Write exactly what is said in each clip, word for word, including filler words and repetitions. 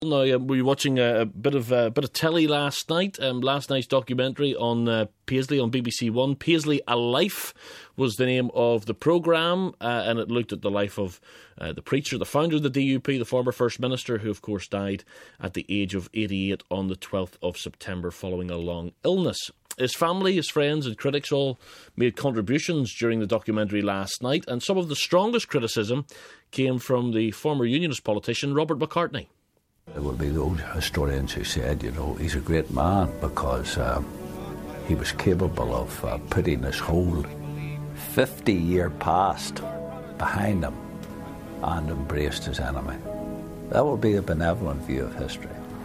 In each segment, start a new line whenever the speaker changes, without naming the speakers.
Now, uh, were you watching a, a bit of a uh, bit of telly last night? Um, last night's documentary on uh, Paisley on B B C One. Paisley, A Life was the name of the programme, uh, and it looked at the life of uh, the preacher, the founder of the D U P, the former First Minister, who of course died at the age of eighty-eight on the twelfth of September following a long illness. His family, his friends and critics all made contributions during the documentary last night, and some of the strongest criticism came from the former Unionist politician Robert McCartney.
There will be those historians who said, you know, he's a great man because um, he was capable of uh, putting his whole fifty-year past behind him and embraced his enemy. That will be a benevolent view of history.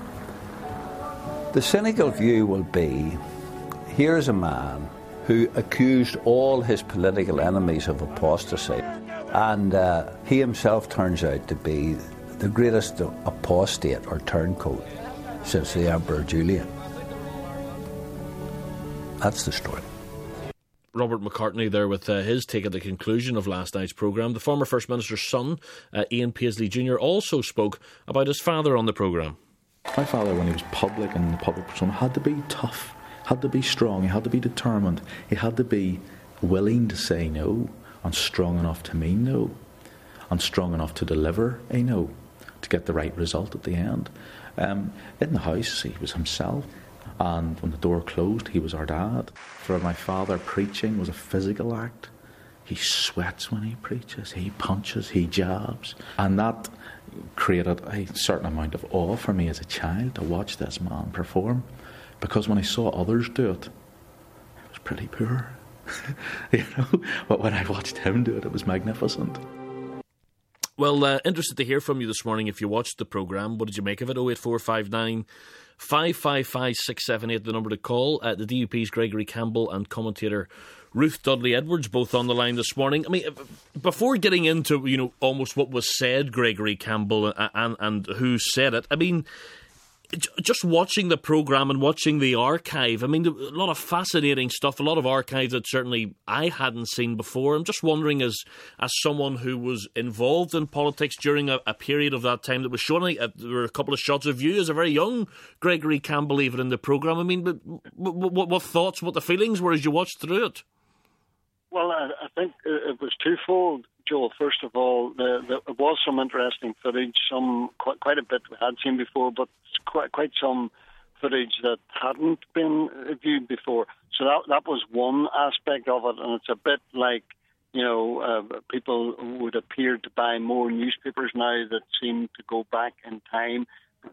The cynical view will be, here's a man who accused all his political enemies of apostasy, and uh, he himself turns out to be the greatest apostate or turncoat since the Emperor Julian. That's the story.
Robert McCartney there with uh, his take at the conclusion of last night's programme. The former First Minister's son, uh, Ian Paisley Junior, also spoke about his father on the programme.
My father, when he was public and the public persona, had to be tough, had to be strong, he had to be determined, he had to be willing to say no and strong enough to mean no and strong enough to deliver a no, to get the right result at the end. Um, in the house, he was himself, and when the door closed, he was our dad. For my father, preaching was a physical act. He sweats when he preaches, he punches, he jabs, and that created a certain amount of awe for me as a child to watch this man perform, because when I saw others do it, it was pretty poor, you know. But when I watched him do it, it was magnificent.
Well, uh, interested to hear from you this morning if you watched the programme. What did you make of it? oh eight four five nine, five five five, six seven eight, the number to call. Uh, the D U P's Gregory Campbell and commentator Ruth Dudley-Edwards both on the line this morning. I mean, before getting into, you know, almost what was said, Gregory Campbell, and, and, and who said it, I mean, just watching the programme and watching the archive, I mean, a lot of fascinating stuff, a lot of archives that certainly I hadn't seen before. I'm just wondering, as as someone who was involved in politics during a, a period of that time that was showing, uh, there were a couple of shots of you as a very young Gregory Campbell even in the programme. I mean, but what, what, what thoughts, what the feelings were as you watched through it?
Well, I, I think it was twofold, Joel. First of all, the, the, there was some interesting footage, some quite, quite a bit we had seen before, but quite quite some footage that hadn't been viewed before. So that that was one aspect of it, and it's a bit like, you know, uh, people would appear to buy more newspapers now that seem to go back in time.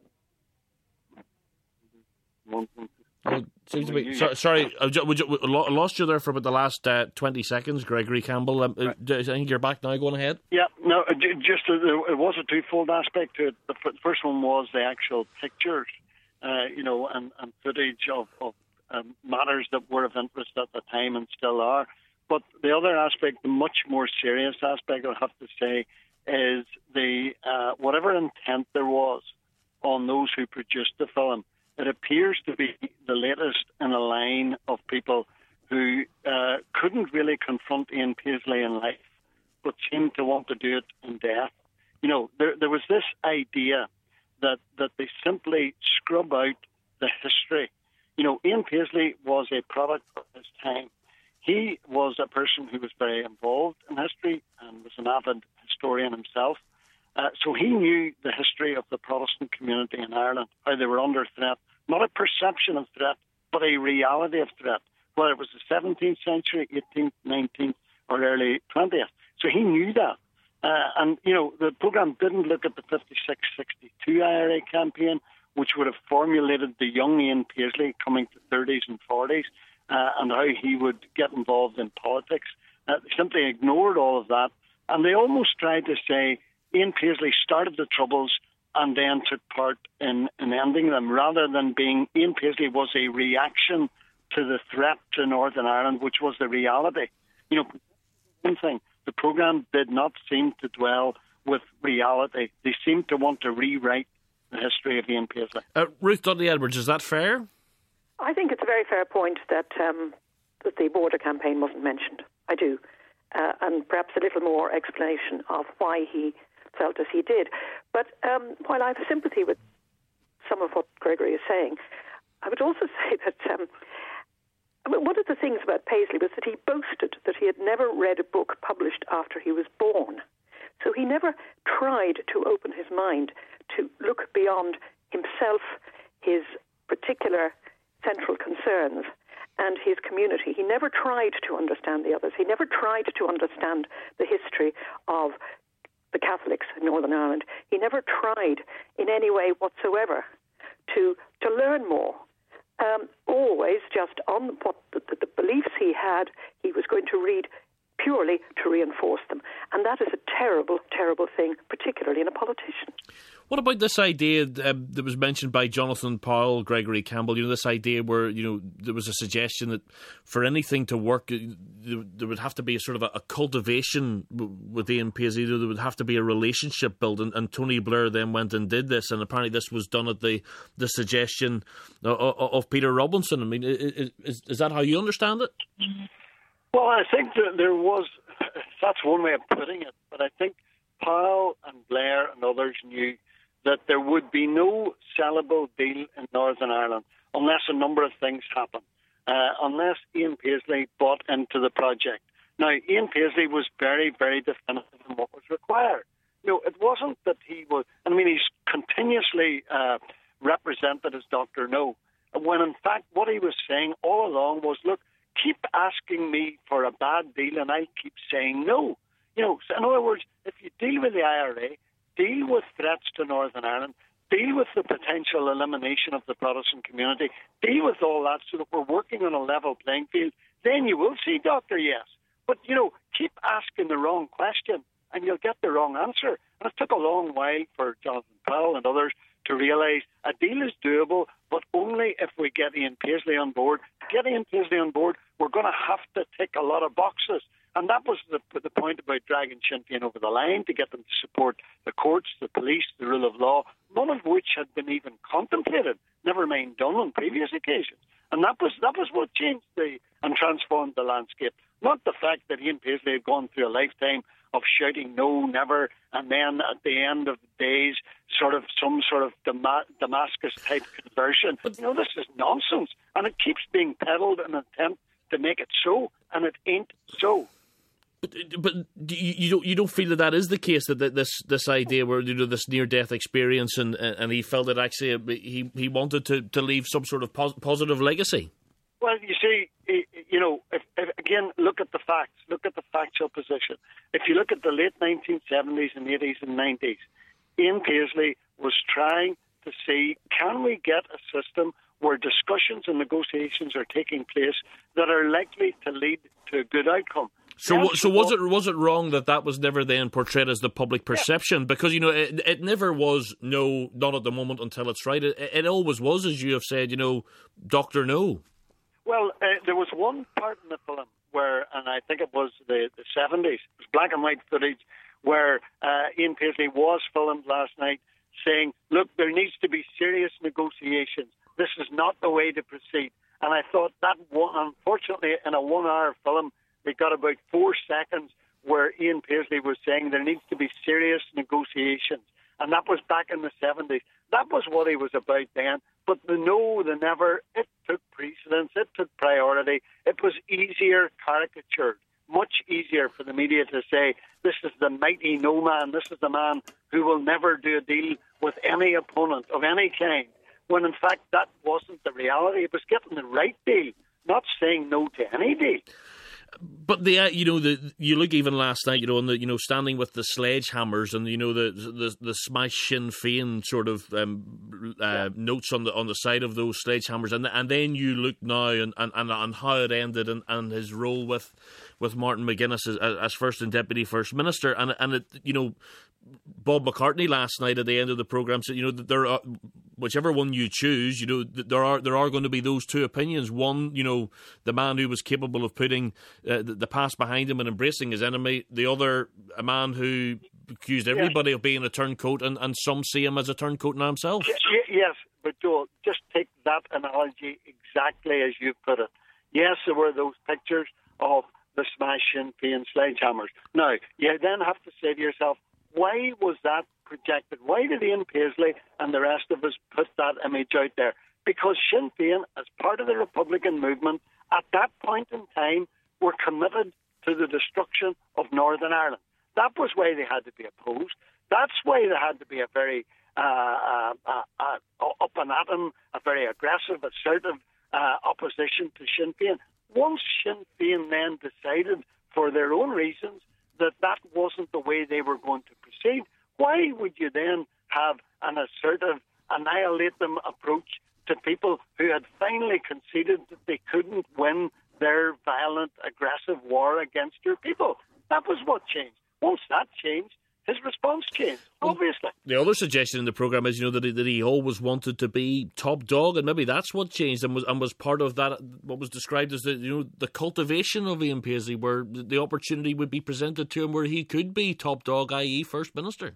One, one,
Well, seems to be, so, sorry, I lost you there for about the last uh, twenty seconds, Gregory Campbell. Um, right. I think you're back now. Going ahead.
Yeah, no, just uh, it was a twofold aspect to it. The first one was the actual pictures, uh, you know, and, and footage of, of um, matters that were of interest at the time and still are. But the other aspect, the much more serious aspect, I have to say, is the uh, whatever intent there was on those who produced the film. It appears to be the latest in a line of people who uh, couldn't really confront Ian Paisley in life, but seemed to want to do it in death. You know, there, there was this idea that, that they simply scrub out the history. You know, Ian Paisley was a product of his time. He was a person who was very involved in history and was an avid historian himself. Uh, so he knew the history of the Protestant community in Ireland, how they were under threat, not a perception of threat, but a reality of threat, whether it was the seventeenth century, eighteenth, nineteenth, or early twentieth. So he knew that. Uh, and, you know, the programme didn't look at the fifty-six sixty-two I R A campaign, which would have formulated the young Ian Paisley coming to thirties and forties, uh, and how he would get involved in politics. Uh, they simply ignored all of that, and they almost tried to say, Ian Paisley started the Troubles and then took part in, in ending them, rather than being Ian Paisley was a reaction to the threat to Northern Ireland, which was the reality. You know, one thing, the programme did not seem to dwell with reality. They seemed to want to rewrite the history of Ian Paisley.
Uh, Ruth Dudley-Edwards, is that fair?
I think it's a very fair point that, um, that the border campaign wasn't mentioned. I do. Uh, and perhaps a little more explanation of why he felt as he did. But um, while I have sympathy with Gregory is saying. I would also say that um, I mean, one of the things about Paisley was that he boasted that he had never read a book published after he was born. So he never tried to open his mind to look beyond himself, his particular central concerns, and his community. He never tried to understand the others. He never tried to understand the history of the Catholics in Northern Ireland. He never tried in any way whatsoever to to learn more. Um, always just on what the, the, the beliefs he had, he was going to read purely to reinforce them. And that is a terrible, terrible thing, particularly in a politician.
What about this idea uh, that was mentioned by Jonathan Powell, Gregory Campbell, you know, this idea where, you know, there was a suggestion that for anything to work, there would have to be a sort of a, a cultivation with Ian Paisley, there would have to be a relationship built, and, and Tony Blair then went and did this, and apparently this was done at the, the suggestion of, of Peter Robinson. I mean, is, is that how you understand it?
Well, I think that there was, that's one way of putting it, but I think Powell and Blair and others knew that there would be no sellable deal in Northern Ireland unless a number of things happen, uh, unless Ian Paisley bought into the project. Now, Ian Paisley was very, very definitive in what was required. You know, it wasn't that he was, I mean, he's continuously uh, represented as Doctor No, when in fact what he was saying all along was, look, keep asking me for a bad deal and I'll keep saying no. You know, so in other words, if you deal with the I R A, deal with threats to Northern Ireland, deal with the potential elimination of the Protestant community, deal with all that so that we're working on a level playing field, then you will see Doctor Yes. But, you know, keep asking the wrong question and you'll get the wrong answer. And it took a long while for Jonathan Powell and others to realise a deal is doable, but only if we get Ian Paisley on board. To get Ian Paisley on board, we're going to have to tick a lot of boxes. And that was the, the point about dragging Sinn Féin over the line, to get them to support the courts, the police, the rule of law, none of which had been even contemplated, never mind done on previous occasions. And that was that was what changed the and transformed the landscape. Not the fact that Ian Paisley had gone through a lifetime of shouting no, never, and then at the end of the days, sort of some sort of Dam- Damascus-type conversion. But, you know, this is nonsense, and it keeps being peddled in an attempt to make it so, and it ain't so.
But, but you don't you don't feel that that is the case, that this this idea where, you know, this near death experience, and and he felt that actually he he wanted to, to leave some sort of pos- positive legacy.
Well, you see, you know, if, if, again, look at the facts, look at the factual position. If you look at the late nineteen seventies and eighties and nineties, Ian Paisley was trying to see, can we get a system where discussions and negotiations are taking place that are likely to lead to a good outcome?
So, so was it was it wrong that that was never then portrayed as the public perception? Yeah. Because, you know, it, it never was no, not at the moment until it's right. It, it always was, as you have said, you know, Doctor No.
Well, uh, there was one part in the film where, and I think it was the, the seventies, it was black and white footage, where uh, Ian Paisley was filmed last night saying, look, there needs to be serious negotiations. This is not the way to proceed. And I thought that, one, unfortunately, in a one-hour film, we got about four seconds where Ian Paisley was saying there needs to be serious negotiations. And that was back in the seventies. That was what he was about then. But the no, the never, it took precedence, it took priority. It was easier caricatured, much easier for the media to say, this is the mighty no man, this is the man who will never do a deal with any opponent of any kind. When in fact that wasn't the reality. It was getting the right deal, not saying no to any deal.
But the uh, you know the you look even last night, you know, on the, you know, standing with the sledgehammers and, you know, the the the smash Sinn Féin sort of um, uh, yeah. notes on the on the side of those sledgehammers, and and then you look now and and, and, and how it ended, and, and his role with with Martin McGuinness as, as first and deputy first minister, and and it, you know, Bob McCartney last night at the end of the programme said, you know, that there are, whichever one you choose, you know, there are there are going to be those two opinions. One, you know, the man who was capable of putting uh, the, the past behind him and embracing his enemy. The other, a man who accused everybody yes. of being a turncoat, and, and some see him as a turncoat now himself.
Yes, but Joel, just take that analogy exactly as you put it. Yes, there were those pictures of the smash Sinn Féin sledgehammers. Now, you then have to say to yourself, why was that projected? Why did Ian Paisley and the rest of us put that image out there? Because Sinn Féin, as part of the Republican movement, at that point in time, were committed to the destruction of Northern Ireland. That was why they had to be opposed. That's why there had to be a very uh, uh, uh, uh, up and at 'em, a very aggressive, assertive uh, opposition to Sinn Féin. Once Sinn Féin then decided, for their own reasons, that that wasn't the way they were going to proceed, why would you then have an assertive, annihilate them approach to people who had finally conceded that they couldn't win their violent, aggressive war against your people? That was what changed. Once that changed, his response changed, obviously.
The other suggestion in the programme is, you know, that he, that he always wanted to be top dog, and maybe that's what changed and was and was part of that, what was described as the, you know, the cultivation of Ian Paisley, where the opportunity would be presented to him where he could be top dog, that is. First Minister.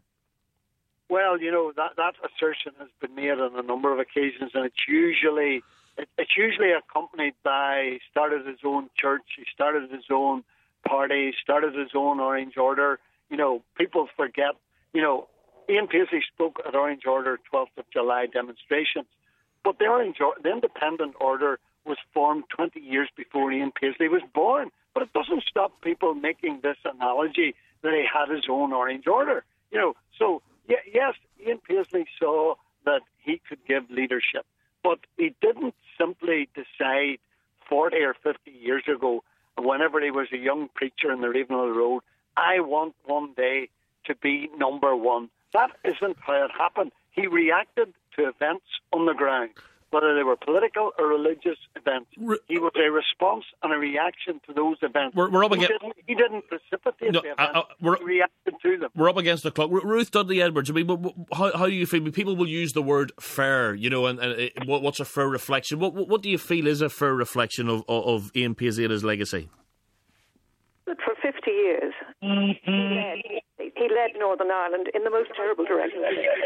Well, you know, that, that assertion has been made on a number of occasions, and it's usually it, it's usually accompanied by he started his own church, he started his own party, he started his own Orange Order. You know, people forget, you know, Ian Paisley spoke at Orange Order twelfth of July demonstrations, but the Orange or- the Independent Order was formed twenty years before Ian Paisley was born. But it doesn't stop people making this analogy that he had his own Orange Order. You know, so yeah, yes, Ian Paisley saw that he could give leadership, but he didn't simply decide forty or fifty years ago, whenever he was a young preacher in the Ravenhill Road, I want one day to be number one. That isn't how it happened. He reacted to events on the ground, whether they were political or religious events. He was a response and a reaction to those events.
We're, we're up
he,
against...
didn't, he didn't precipitate
no,
the events.
I, I, we're,
he reacted to them.
We're up against the clock. Ruth Dudley Edwards, I mean, how, how do you feel? People will use the word fair, you know, and, and it, what's a fair reflection? What, what do you feel is a fair reflection of, of, of Ian Paisley and his legacy?
But for fifty years, he led, he led Northern Ireland in the most terrible direction.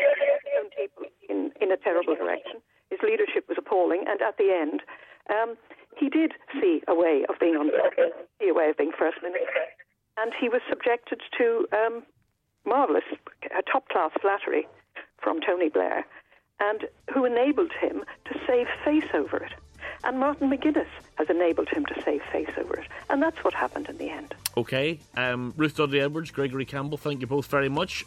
People in, in a terrible direction. His leadership was appalling, and at the end, um, he did see a way of being on, see a way of being First Minister, and he was subjected to um, marvellous, uh, top-class flattery from Tony Blair, and who enabled him to save face over it. And Martin McGuinness has enabled him to save face over it. And that's what happened in the end.
OK. Um, Ruth Dudley Edwards, Gregory Campbell, thank you both very much.